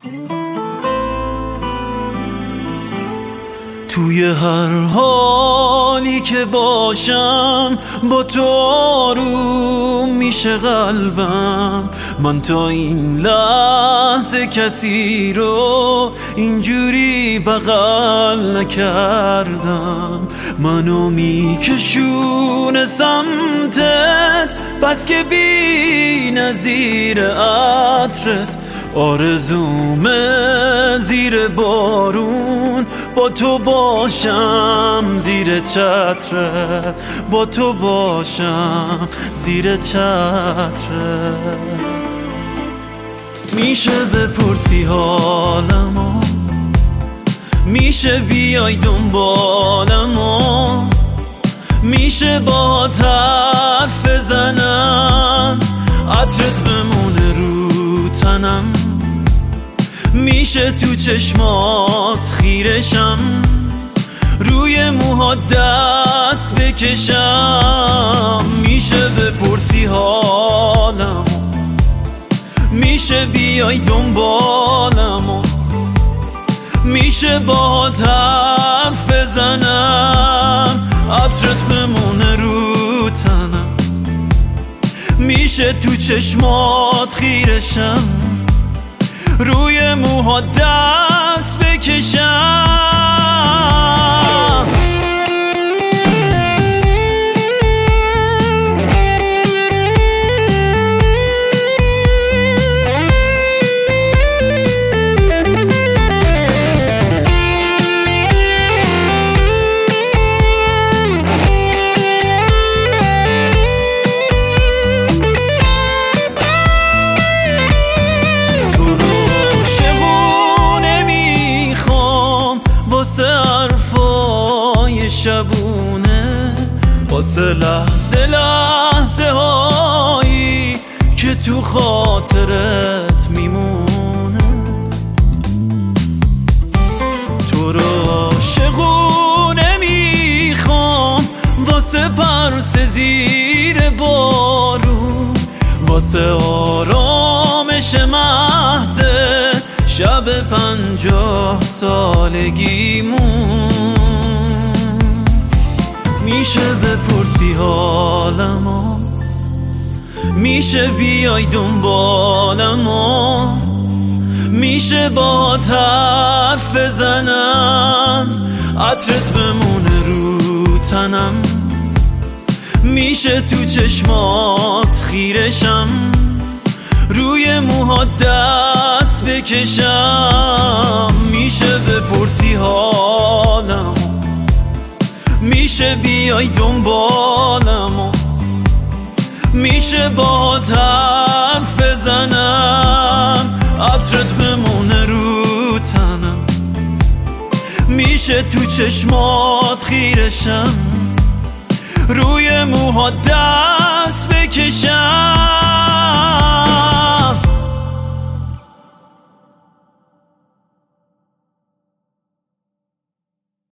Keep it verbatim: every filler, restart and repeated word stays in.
توی هر حالی که باشم با تو آروم میشه قلبم. من تا این لحظه کسی رو اینجوری بغل نکردم. منو میکشونه سمتت بس که بی نظیر عطرت. آرزومه زیر بارون با تو باشم زیر چترت، با تو باشم زیر چترت. میشه بپرسی حالمو، میشه بیای دنبالمو، میشه با حرف بزنم عطرت بمونه رو تنم. میشه تو چشمات خیرشم، روی موها دست بکشم. میشه بپرسی حالم، میشه بیای دنبالم، میشه با حرف بزنم عطرت بمونه رو تنم. میشه تو چشمات خیرشم، روی موها دست بکشم. شبونه واسه لحظه لحظه هایی که تو خاطرت میمونه. تو رو عاشقونه میخوام واسه پرس زیر بارون، واسه آرامش محض شب پنجاه سالگیمون. میشه بپرسی حالمو، میشه بیای دنبالمو، میشه با حرف بزنم عطرت بمونه رو تنم. میشه تو چشمات خیرشم، روی موها دست بکشم. میشه بپرسی حالمو، میشه بیای دنبالم، میشه با حرف بزنم عطرت بمونه رو تنم. میشه تو چشمات خیرشم، روی موها دست بکشم.